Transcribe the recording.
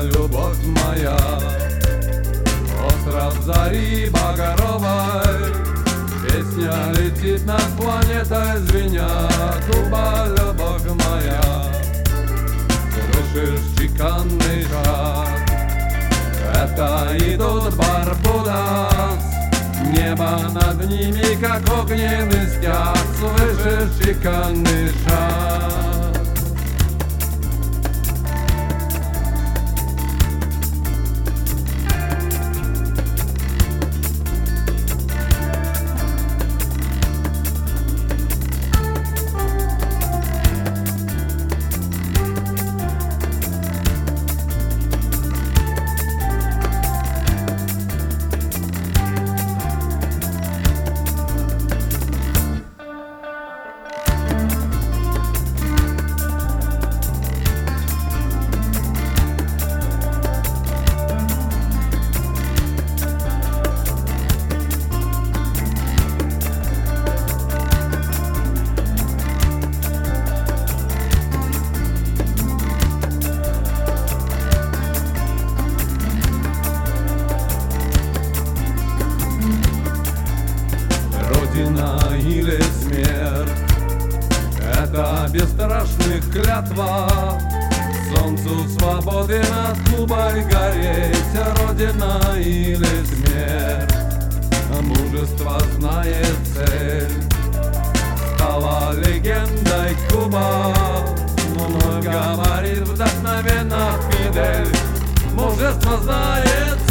любовь моя. Остров зари багровой, песня летит над планетой звеня. Куба, любовь моя, слышишь чеканный шаг? Это идут Барбудос, небо над ними, как огненный стяг. Слышишь чеканный шаг? Родина или смерть — это бесстрашных клятва. Солнцу свободы над Кубой гореть. Родина или смерть, мужество знает цель. Стала легендой Куба, мной говорит вдохновенно Фидель. Мужество знает цель.